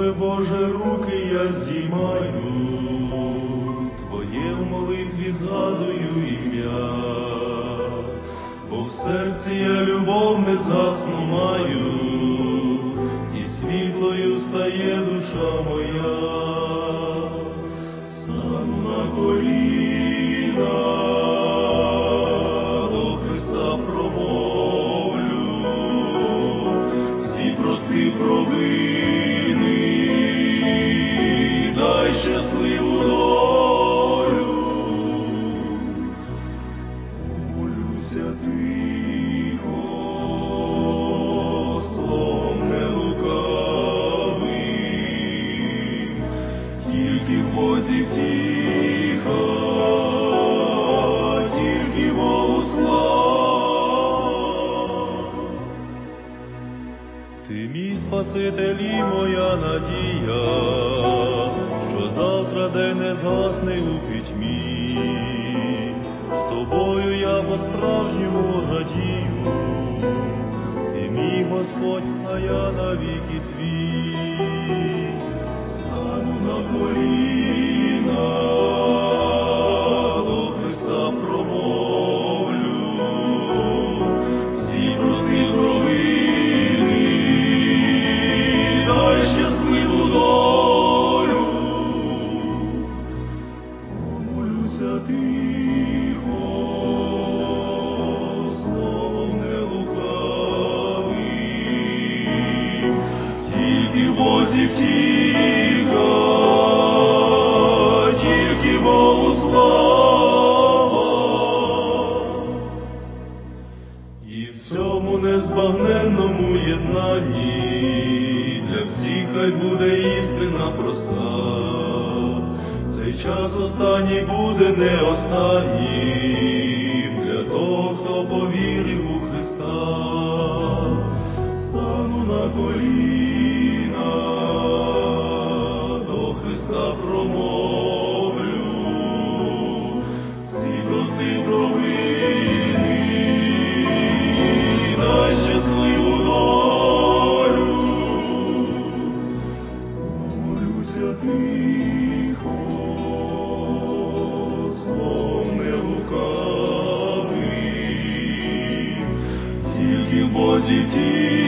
Тебе, Боже, руки я здіймаю, Твоє в молитві згадую ім'я, бо в серці я любов незгасну маю, і світлою стає душа моя. Стану на коліна, до Христа промовлю, всі прости провини, дай щасливу долю. Молюся тихо, словом не лукавий, тільки в Бозі втіха, тільки Богу слава. Ти мій Спаситель і моя надія, що завтра день не згасне у пітьмі. З тобою я по-справжньому радію, ти мій Господь, а я навіки твій. Стану на коліна, до Христа промовлю, всі прости провини, дай щасливу долю. Молюся тихо, словом не лукавий, тільки в Бозі втіха, тільки Богу слава. І в цьому незбагненному єднанні для всіх хай буде істина проста. Цей час останній буде не останнім для того, хто повірив у Христа. Стану на коліна, до Христа промовлю, всі прости провини, дай щасливу долю. Молюся тихо, словом не лукавий, тільки в Бозі втіха,